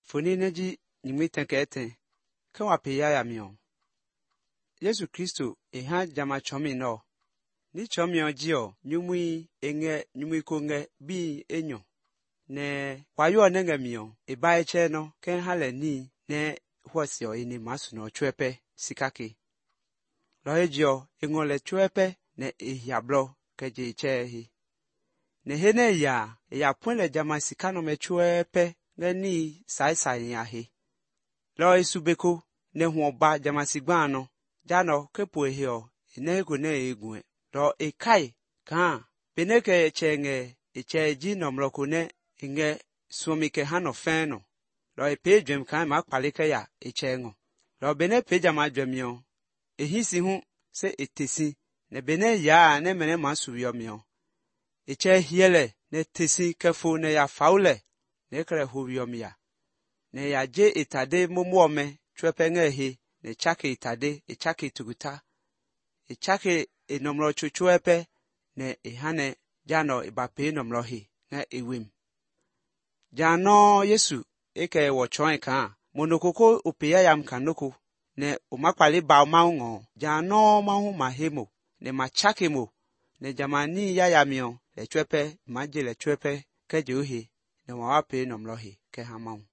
Foni neji nyimiten keten. Ke wape ya mion. Yesu Kristo ha jama chomi no. Ni chomi ojio nyumui enge nyumui konge bi enyo. Ne kwayo nenge mion eche no ken hale ni ne huasio ini masu no chwepe sikake. Lohejio engole chwepe ne ehiablo keje iche hi. Ne hene ya pwele jama sikano me chwepe ngeni sai ya hi. Lo isubeko ne huoba jama sigbano jano kepo ehio eneko ne egwe. Lo ekai kan beneke eche ji nomloko ne inge suomike hano feno. Lo epe dwem kan ma kpalike ya eche ngo. Lo bene pe jama dwemio ehisi hu se etesi ne bene ya ne mene masubiyo mio. Eche hiele ne tesi kefo ne ya faule ne kre hubiyo mia. Ne ya je itade momuome chwepe ngehi ne chake itade echake tuguta. Echake enomlo chuchwepe ne ehane jano ibape nomlohi ne ewim. Jano Yesu eke wochoen kan monokoko upia yam kanoko ne umakwali ba maungo jano mahu mahemo ne machake mo ne jamani ya yamio le chwepe maje le chwepe keje uhi ne wawape nomlohi ke hamau.